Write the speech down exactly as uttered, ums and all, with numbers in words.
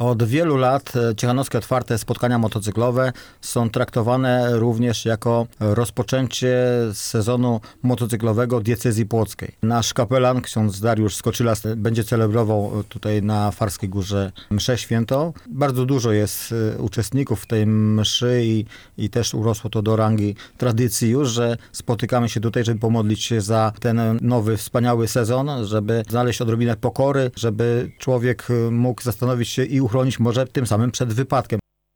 Od wielu lat Ciechanowskie Otwarte Spotkania Motocyklowe są traktowane również jako rozpoczęcie sezonu motocyklowego diecezji płockiej. Nasz kapelan, ksiądz Dariusz Skoczylas, będzie celebrował tutaj na Farskiej Górze mszę świętą. Bardzo dużo jest uczestników w tej mszy i, i też urosło to do rangi tradycji już, że spotykamy się tutaj, żeby pomodlić się za ten nowy, wspaniały sezon, żeby znaleźć odrobinę pokory, żeby człowiek mógł zastanowić się i uchronić może tym samym przed wypadkiem.